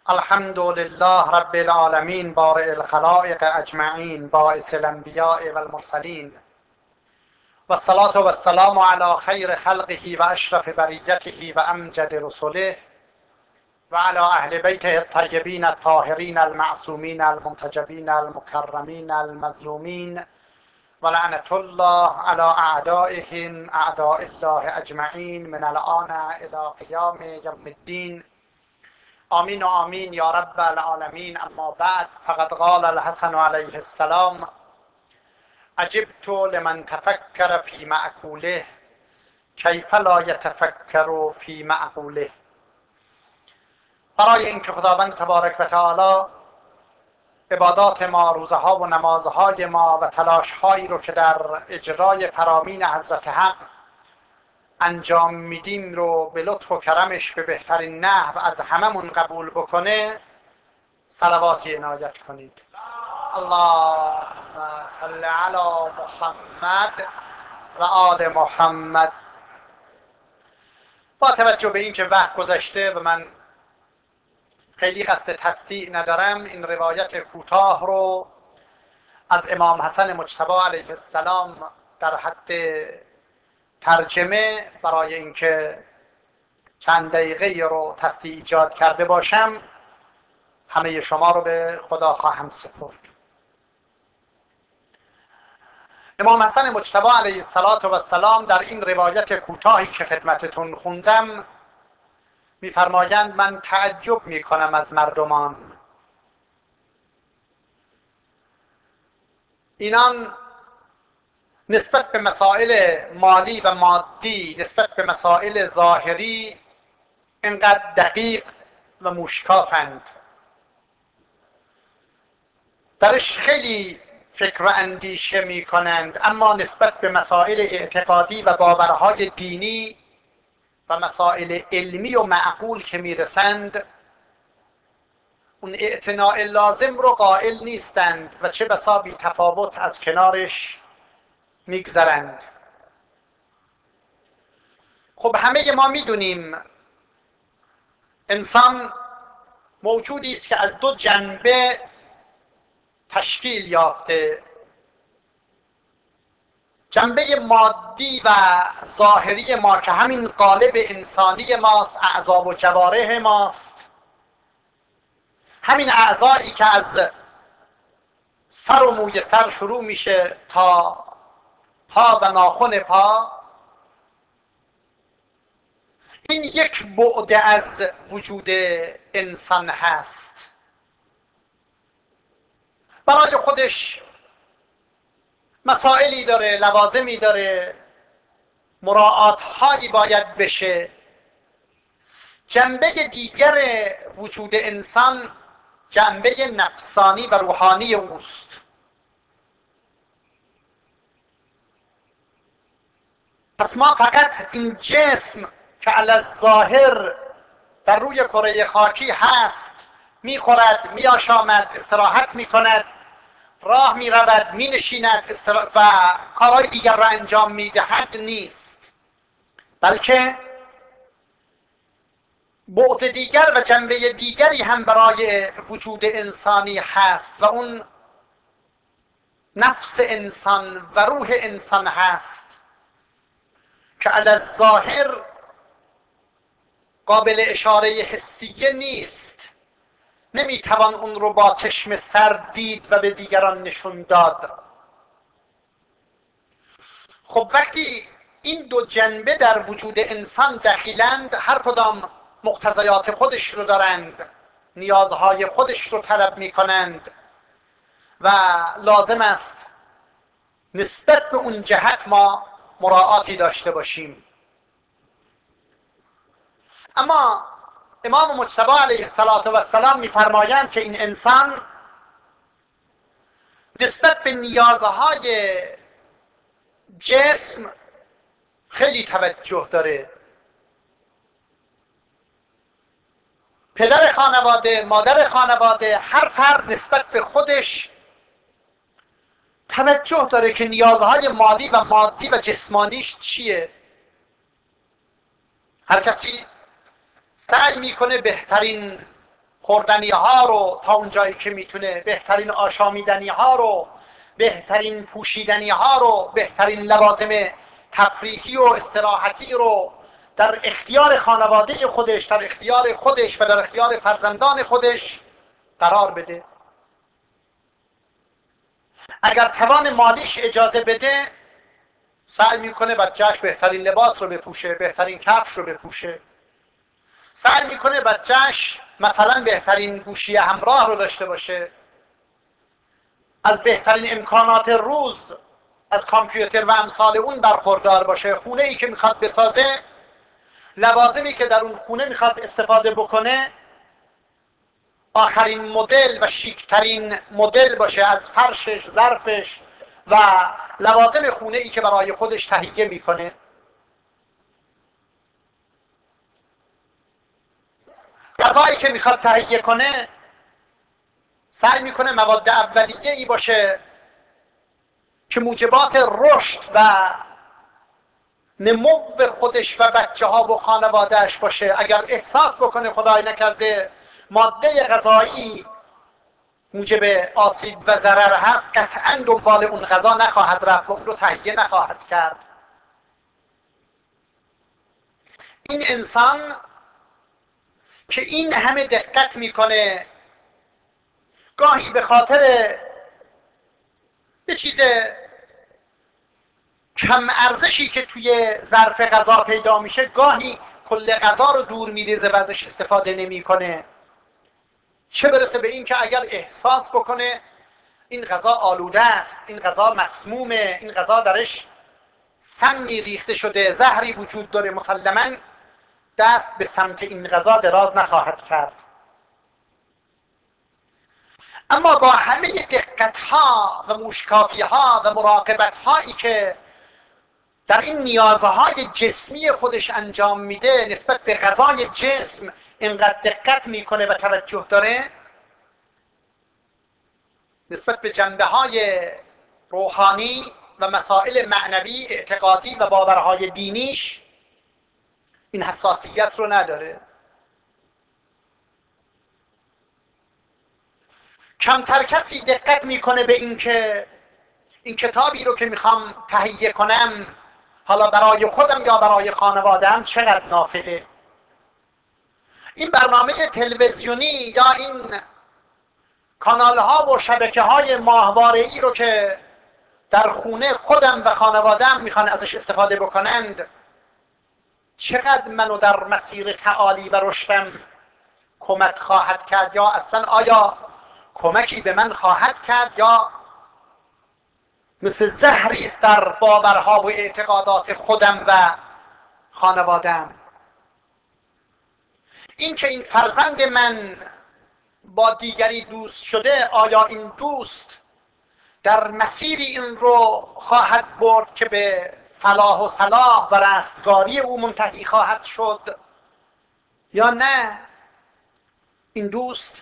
الحمد لله رب العالمين بارئ الخلائق اجمعین باعث الانبیاء والمرسلین والصلاة والسلام على خیر خلقه و اشرف بریته و امجد رسله و على اهل بیته الطیبین الطاهرین المعصومین المنتجبین المکرمین المظلومین و لعنة الله على اعدائهم اعداء الله اجمعین من الان الى قیام یوم الدین. آمین و آمین یا رب العالمین. اما بعد، فقد قال الحسن علیه السلام: عجبت لمن تفکر فی معقوله کیف لا یتفکر فی معقوله. برای اینکه خداوند تبارک و تعالی عبادات ما، روزه ها و نمازهای ما و تلاش هایی رو که در اجرای فرامین حضرت حق انجام میدیم رو به لطف و کرمش به بهترین نحو از هممون قبول بکنه، صلواتی عنایت کنید. اللهم صل علی محمد و آل محمد. با توجه به اینکه وقت گذشته و من خیلی قصد تصدیع ندارم، این روایت کوتاه رو از امام حسن مجتبی علیه السلام در حد ترجمه برای اینکه چند دقیقه رو تصدیع ایجاد کرده باشم، همه شما رو به خدا خواهم سپرد. امام حسن مجتبی علیه السلام در این روایت کوتاهی که خدمتتون خوندم می‌فرمایند: من تعجب می‌کنم از مردمان، اینان نسبت به مسائل مالی و مادی، نسبت به مسائل ظاهری اینقدر دقیق و موشکافند، درش خیلی فکر و اندیشه می کنند، اما نسبت به مسائل اعتقادی و باورهای دینی و مسائل علمی و معقول که می رسند اون اعتناء لازم رو قائل نیستند و چه بسا بی تفاوت از کنارش میگذرند. خب همه ما میدونیم انسان موجودی است که از دو جنبه تشکیل یافته: جنبه مادی و ظاهری ما که همین قالب انسانی ماست، اعضا و جوارح ماست، همین اعضایی که از سر و موی سر شروع میشه تا پا و ناخن پا. این یک بعد از وجود انسان هست، برای خودش مسائلی داره، لوازمی داره، مراعات هایی باید بشه. جنبه دیگر وجود انسان جنبه نفسانی و روحانی اوست. پس ما فقط این جسم که علی الظاهر در روی کره خاکی هست، میخورد، میآشامد، استراحت میکند، راه میرود، مینشیند و کارهای دیگر را انجام میدهد نیست، بلکه بعد دیگر و جنبه دیگری هم برای وجود انسانی هست و اون نفس انسان و روح انسان هست که علی الظاهر قابل اشاره حسیه نیست، نمیتوان اون رو با چشم سر دید و به دیگران نشون داد. خب وقتی این دو جنبه در وجود انسان دخیلند، هر کدام مقتضیات خودش رو دارند، نیازهای خودش رو طلب میکنند و لازم است نسبت به اون جهت ما مراعاتی داشته باشیم. اما امام مجتبی علیه السلام میفرمایند که این انسان نسبت به نیازهای جسم خیلی توجه داره. پدر خانواده، مادر خانواده، هر فرد نسبت به خودش توجه داره که نیازهای مالی و مادی و جسمانیش چیه. هر کسی سعی میکنه بهترین خوردنی ها رو تا اونجایی که میتونه، بهترین آشامیدنی ها رو، بهترین پوشیدنی ها رو، بهترین لوازم تفریحی و استراحتی رو در اختیار خانواده خودش، در اختیار خودش و در اختیار فرزندان خودش قرار بده. اگر توان مالیش اجازه بده، سعی میکنه بچهش بهترین لباس رو بپوشه، بهترین کفش رو بپوشه، سعی میکنه بچهش مثلا بهترین گوشی همراه رو داشته باشه، از بهترین امکانات روز، از کامپیوتر و امثال اون برخوردار باشه. خونه ای که میخواد بسازه، لوازمی که در اون خونه میخواد استفاده بکنه آخرین مدل و شیکترین مدل باشه، از فرشش، ظرفش و لوازم خونه ای که برای خودش تهیه میکنه. غذایی که میخواد تهیه کنه سعی میکنه مواد اولیه ای باشه که موجبات رشد و نمو خودش و بچه ها و خانوادهش باشه. اگر احساس بکنه خدای نکرده ماده غذایی موجب آسیب و ضرر هست، قطعا دنبال اون غذا نخواهد رفت و اون رو تهیه نخواهد کرد. این انسان که این همه دقت میکنه، گاهی به خاطر یه چیز کم ارزشی که توی ظرف غذا پیدا میشه، گاهی کل غذا رو دور میریزه و ازش استفاده نمیکنه. چه برسه به این که اگر احساس بکنه این غذا آلوده است، این غذا مسمومه، این غذا درش سمی ریخته شده، زهری وجود داره، مسلماً دست به سمت این غذا دراز نخواهد کرد. اما با همه دقت ها و موشکافی ها و مراقبت هایی که در این نیازهای جسمی خودش انجام میده، نسبت به غذای جسم اینقدر دقت میکنه و توجه داره، نسبت به جنبه های روحانی و مسائل معنوی، اعتقادی و باورهای دینیش این حساسیت رو نداره. کمتر کسی دقت میکنه به این که این کتابی رو که میخوام تهیه کنم، حالا برای خودم یا برای خانواده‌ام، چقدر نافعه. این برنامه تلویزیونی یا این کانال ها و شبکه های ماهواره ای رو که در خونه خودم و خانواده‌ام میخوان ازش استفاده بکنند، چقدر منو در مسیر تعالی و رشدم کمک خواهد کرد، یا اصلا آیا کمکی به من خواهد کرد یا مثل زهری است در باورها و اعتقادات خودم و خانواده‌ام. این که این فرزند من با دیگری دوست شده، آیا این دوست در مسیری این رو خواهد برد که به فلاح و صلاح و رستگاری او منتهی خواهد شد یا نه؟ این دوست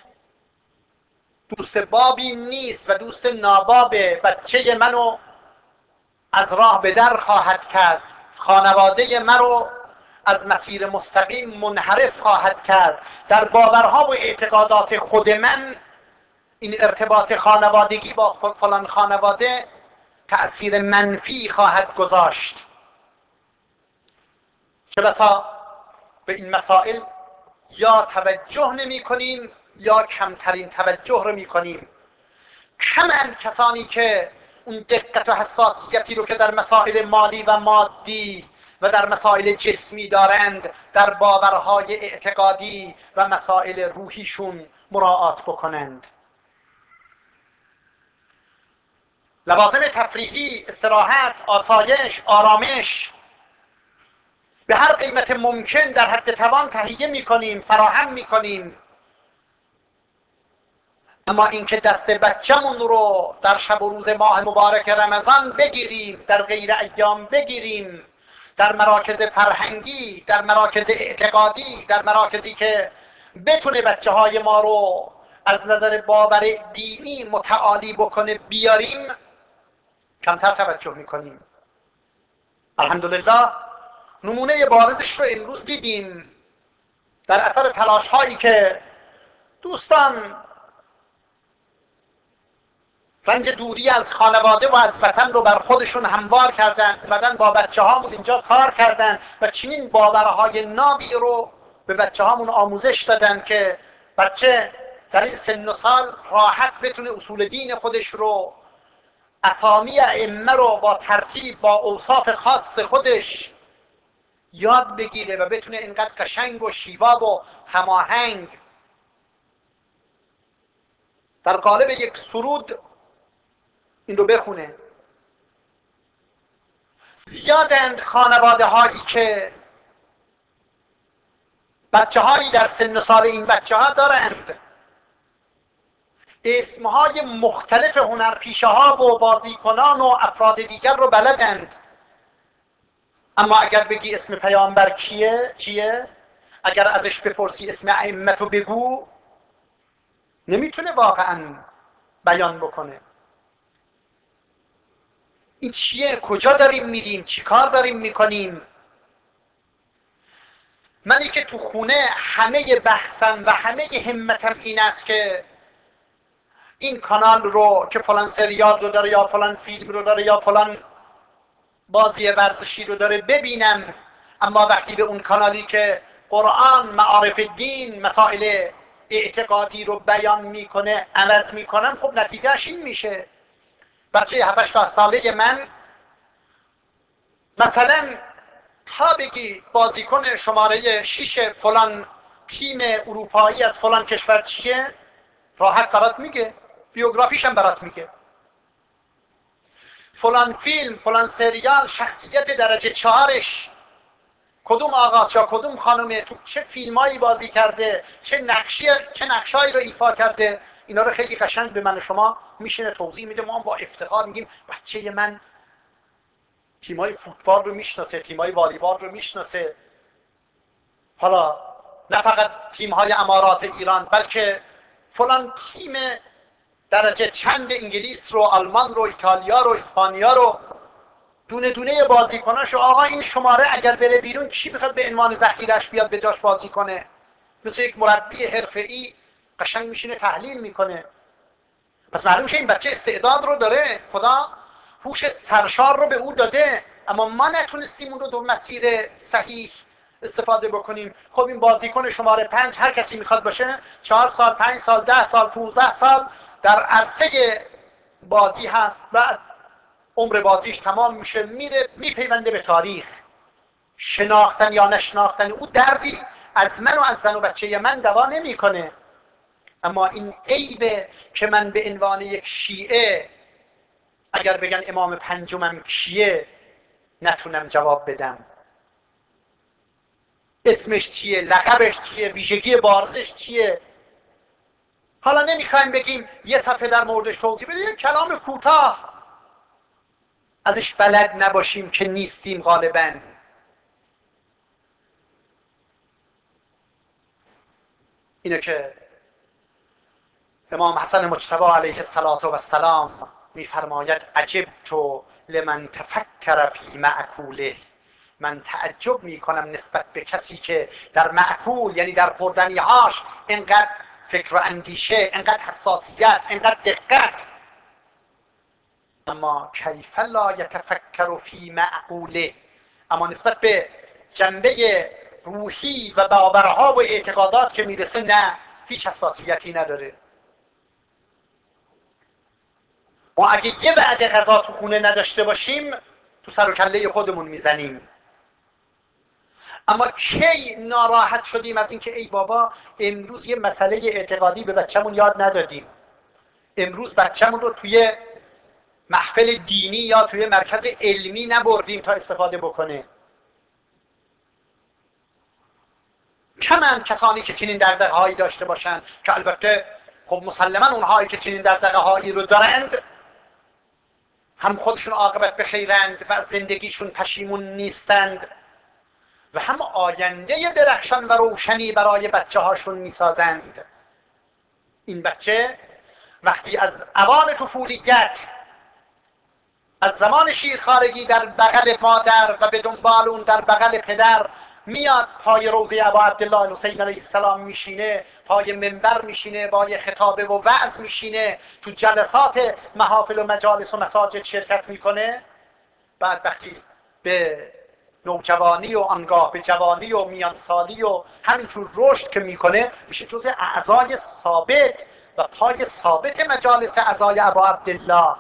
بابی نیست و دوست ناباب بچه منو از راه به در خواهد کرد، خانواده من رو از مسیر مستقیم منحرف خواهد کرد. در باورها و اعتقادات خود من این ارتباط خانوادگی با فلان خانواده تأثیر منفی خواهد گذاشت. چه بسا به این مسائل یا توجه نمی کنیم یا کمترین توجه رو می کنیم. کمن کسانی که اون دقت و حساسیتی رو که در مسائل مالی و مادی و در مسائل جسمی دارند در باورهای اعتقادی و مسائل روحیشون مراعات بکنند. لوازم تفریحی، استراحت، آسایش، آرامش به هر قیمت ممکن در حد توان تهیه میکنیم، فراهم میکنیم. اما اینکه دست بچه‌مون رو در شب و روز ماه مبارک رمضان بگیریم، در غیر ایام بگیریم، در مراکز فرهنگی، در مراکز اعتقادی، در مراکزی که بتونه بچه‌های ما رو از نظر باور دینی متعالی بکنه بیاریم، کمتر توجه میکنیم. الحمدلله نمونه بارزش رو امروز دیدیم در اثر تلاش هایی که دوستان رنج دوری از خانواده و از وطن رو بر خودشون هموار کردن، بعدن با بچه هامون اینجا کار کردن و چنین باورهای نابی رو به بچه هامون آموزش دادن که بچه در این سن و سال راحت بتونه اصول دین خودش رو، اسامی ائمه رو با ترتیب با اوصاف خاص خودش یاد بگیره و بتونه اینقدر قشنگ و شیوا و هماهنگ در قالب یک سرود این رو بخونه. زیادند خانواده هایی که بچه هایی در سن و سال این بچه ها دارند اسمهای مختلف هنرپیشه ها و بازیکنان و افراد دیگر رو بلدند، اما اگر بگی اسم پیامبر چیه، اگر ازش بپرسی اسم ائمه بگو، نمیتونه واقعا بیان بکنه. این چیه؟ کجا داریم میریم؟ چی کار داریم میکنیم؟ منی که تو خونه همه بحثم و همه همتم این است که این کانال رو که فلان سریال رو داره یا فلان فیلم رو داره یا فلان بازی ورزشی رو داره ببینم، اما وقتی به اون کانالی که قرآن، معارف دین، مسائل اعتقادی رو بیان میکنه عوض میکنم، خب نتیجهش این میشه بچه 7-8 ساله من مثلا تا بگی بازیکن شماره 6 فلان تیم اروپایی از فلان کشور چیه، راحت برات میگه، بیوگرافیش هم برات میگه. فلان فیلم، فلان سریال، شخصیت درجه 4ش کدوم آقاست یا کدوم خانومه، تو چه فیلمایی بازی کرده، چه نقشایی رو ایفا کرده، اینا رو خیلی قشنگ به من و شما میشینه توضیح میده. ما با افتخار میگیم بچه من تیمای فوتبال رو میشناسه، تیمای والیبال رو میشناسه، حالا نه فقط تیم‌های امارات ایران بلکه فلان تیم درجه چند انگلیس رو، آلمان رو، ایتالیا رو، اسپانیا رو، دونه دونه بازیکناشو. آقا این شماره اگر بره بیرون کی میخواد به عنوان ذخیره‌اش بیاد به جاش بازی کنه؟ مثل یک مربی حرفه‌ای قشنگ میشینه تحلیل میکنه. پس معلوم شه این بچه استعداد رو داره، خدا هوش سرشار رو به او داده، اما ما نتونستیم اون رو در مسیر صحیح استفاده بکنیم. خب این بازیکن شماره 5 هر کسی میخواد باشه، 4 سال، 5 سال، 10 سال، 15 سال در عرصه بازی هست، بعد عمر بازیش تمام میشه، میره میپیونده به تاریخ. شناختن یا نشناختن او دردی از من و از زن و بچه من دوا نمیکنه. اما این عیبه که من به عنوان یک شیعه اگر بگن امام پنجمم کیه نتونم جواب بدم. اسمش چیه، لقبش چیه، ویژگی بارزش چیه. حالا نمیخوایم بگیم یه صفحه در موردش توضیح بدیم، یک کلام کوتاه ازش بلد نباشیم که نیستیم غالباً. اینه که امام حسن مجتبی علیه السلام میفرماید عجبت لمن تفکر فی معکوله، من تعجب میکنم نسبت به کسی که در معکول یعنی در خوردنیهاش اینقدر فکر و اندیشه، اینقدر حساسیت، اینقدر دقت، اما کیف لا یتفکر فی معقوله، اما نسبت به جنبه روحی و باورها و اعتقادات که میرسه نه، هیچ حساسیتی نداره. ما اگه یه بعد غذا تو خونه نداشته باشیم تو سر و کله خودمون میزنیم. اما کی ناراحت شدیم از اینکه ای بابا امروز یه مسئله اعتقادی به بچه‌مون یاد ندادیم، امروز بچه‌مون رو توی محفل دینی یا توی مرکز علمی نبردیم تا استفاده بکنه. کمن کسانی که چنین دغدغه‌هایی داشته باشن که البته خب مسلما اونهایی که چنین دغدغه‌هایی رو دارند هم خودشون عاقبت به خیرند و از زندگیشون پشیمون نیستند و هم آینده درخشان و روشنی برای بچه هاشون میسازند. این بچه وقتی از اوان طفولیت، از زمان شیرخوارگی در بغل مادر و به دنبال اون در بغل پدر میاد پای روضه ابا عبدالله الحسین علیه السلام میشینه، پای منبر میشینه، با یه خطابه و وعظ میشینه، تو جلسات محافل و مجالس و مساجد شرکت میکنه. بعد وقتی به نوجوانی و آنگاه به جوانی و میانسالی و همینجور رشد که میکنه، میشه جزء اعضای ثابت و پای ثابت مجالس اعضای ابا عبدالله.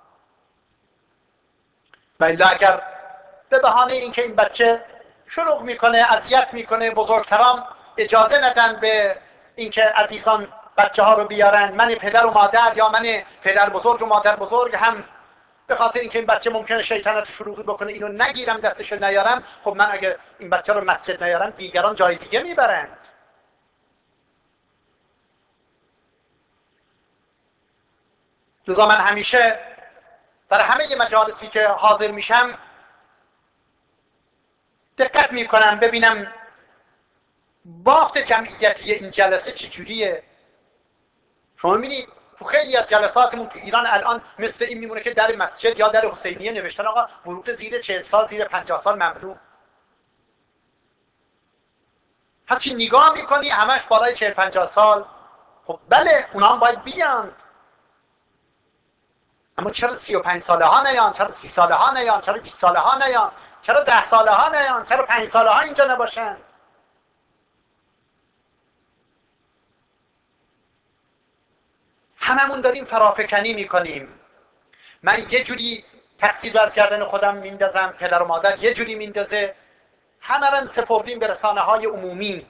و الا اگر به بهانه اینکه این بچه شروع میکنه اذیت میکنه، بزرگتران اجازه ندن به اینکه عزیزان بچه ها رو بیارن، من پدر و مادر یا من پدر بزرگ و مادر بزرگ هم به خاطر اینکه این بچه ممکنه شیطنت شروع بکنه اینو نگیرم دستشو نیارم، خب من اگه این بچه رو مسجد نیارم دیگران جای دیگه میبرند. لذا من همیشه در همه مجالسی که حاضر میشم دقت میکنم ببینم بافت جمعیتی این جلسه چجوریه. شما میبینید تو خیلی از جلساتمون تو ایران الان مثل این میمونه که در مسجد یا در حسینیه نوشتن آقا ورود زیر 40 سال زیر 50 سال ممنوع. هرچی نگاه میکنی همش بالای 40 50 سال. خب بله اونا هم باید بیان، اما چرا 35 ساله ها نیان؟ چرا 30 ساله ها نیان؟ چرا 20 ساله ها نیان؟ چرا 10 ساله ها نیان؟ چرا 5 ساله ها اینجا نباشن؟ هممون داریم فرافکنی میکنیم. من یه جوری تقصیر رو از گردن خودم میندازم، پدر و مادر یه جوری میندازه، همه رو سپردیم به رسانه های عمومی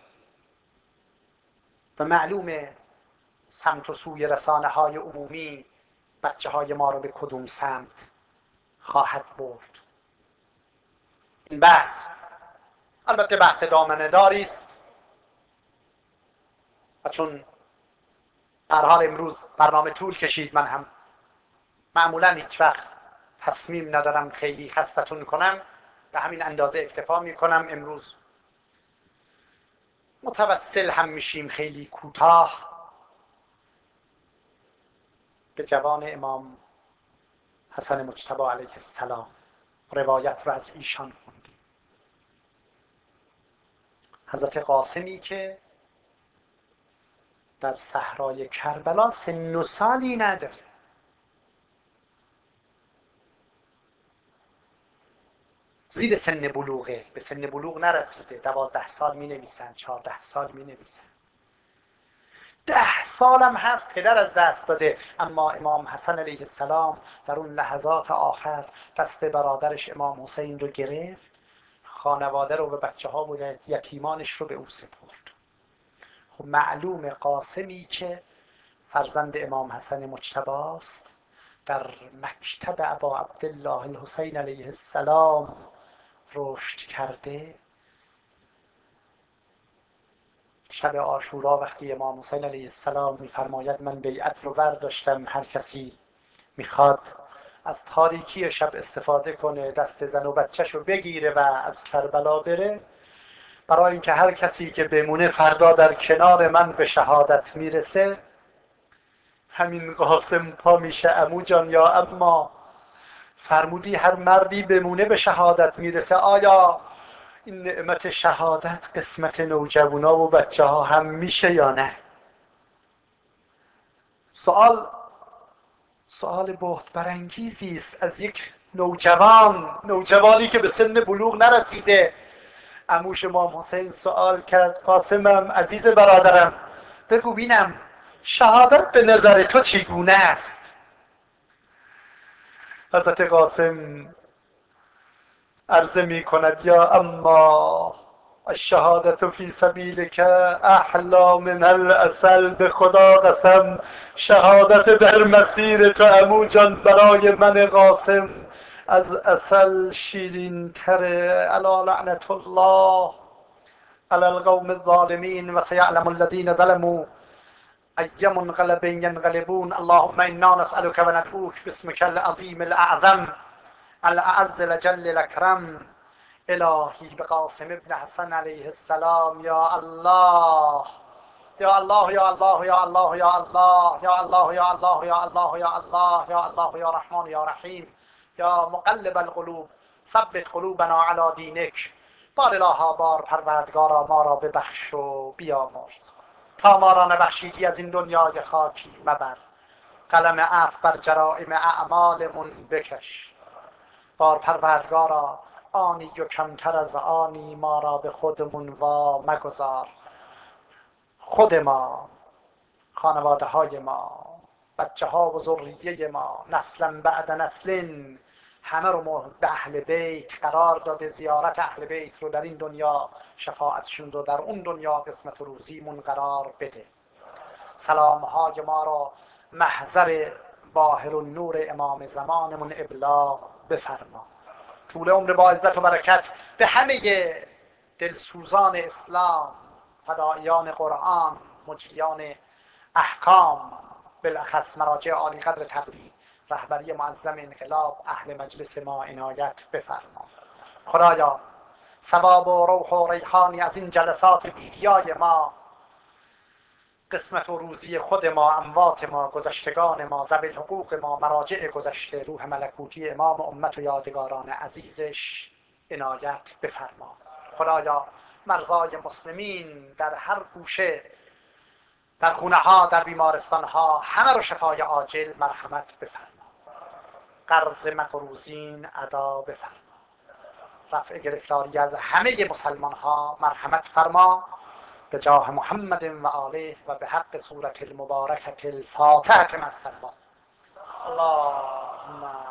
و معلومه سمت و سوی رسانه های عمومی بچه های ما رو به کدوم سمت خواهد برد. این بحث البته بحث دامنه داری است و چون در حال امروز برنامه طول کشید، من هم معمولا هیچ وقت تصمیم ندارم خیلی خستتون کنم، به همین اندازه اکتفا میکنم. امروز متوسل هم میشیم خیلی کوتاه به جوان امام حسن مجتبی علیه السلام. روایت رو از ایشان خوندیم. حضرت قاسمی که در صحرای کربلا سن و سالی نداره، زیر سن بلوغه، به سن بلوغ نرسیده، 12 سال می نویسن، 14 سال می نویسن، 10 سالم هست پدر از دست داده. اما امام حسن علیه السلام در اون لحظات آخر دست برادرش امام حسین رو گرفت، خانواده رو و بچه ها و یتیمانش رو به او سپرد. خب معلوم قاسمی که فرزند امام حسن مجتبی است در مکتب ابا عبدالله الحسین علیه السلام رشد کرده. شب عاشورا وقتی امام حسین علیه السلام میفرماید من بیعت رو برداشتم، هر کسی میخواد از تاریکی شب استفاده کنه، دست زن و بچهش رو بگیره و از کربلا بره، برای اینکه هر کسی که بمونه فردا در کنار من به شهادت میرسه. همین قاسم پا میشه عمو جان یا اما فرمودی هر مردی بمونه به شهادت میرسه، آیا این نعمت شهادت قسمت نوجوانا و بچه ها هم میشه یا نه؟ سوال بهت برانگیزی است از یک نوجوانی که به سن بلوغ نرسیده. عموش امام حسین سوال کرد قاسمم عزیز برادرم بگو بینم شهادت به نظر تو چگونه است؟ حضرت قاسم عرض می کند یا اما الشهادت فی سبیلک احلا من العسل. به خدا قسم شهادت در مسیر تو عمو جان برای من قاسم از عسل شیرین تره. الا لعنت الله علی القوم الظالمین و سیعلم الذین ظلموا ای منقلب ینقلبون. اللهم انا نسألك و ندعوک باسمک العظیم الاعظم الاعز الجل الاکرم الهی بقاسم ابن حسن علیه السلام. یا الله یا الله یا الله یا الله یا الله یا الله یا الله یا الله یا الله یا الله یا رحمان یا رحیم یا مقلب القلوب ثبت قلوبنا علی دینک. بار الها بار پروردگارا ما را ببخش و بیامرز. تا ما را نبخشیدی از این دنیای خاکی مبر. قلم عفو بر جرائم اعمالمون بکش. بار پروردگارا آنی و کمتر از آنی ما را به خودمون وا مگذار. خود ما، خانواده های ما، بچه ها و ذریه ما، نسلا بعد نسلین، همه رو به اهل بیت قرار داده. زیارت اهل بیت رو در این دنیا شفاعتشون رو در اون دنیا قسمت و روزیمون قرار بده. سلام های ما را محضر باهر و نور امام زمانمون ابلاغ بفرما. طول عمر با عزت و برکت به همه دلسوزان اسلام، فدایان قرآن، مجریان احکام، بالاخص مراجع عالی قدر تقلید، رهبری معظم انقلاب، اهل مجلس ما عنایت بفرما. خدایا ثواب و روح و ریحانی از این جلسات بیدیای ما، قسمت و روزی خود ما، اموات ما، گذشتگان ما، ذوی حقوق ما، مراجع گذشته، روح ملکوتی امام امت و یادگاران عزیزش عنایت بفرما. خدایا مرزای مسلمین در هر گوشه، در خونه ها، در بیمارستان ها، همه رو شفای عاجل مرحمت بفرما. قرض مقروضین ادا بفرما. رفع گرفتاری از همه مسلمان ها مرحمت فرما. به جاه محمد و آله و به حق سورة المبارکة الفاتحة مع الصلوات. اللهم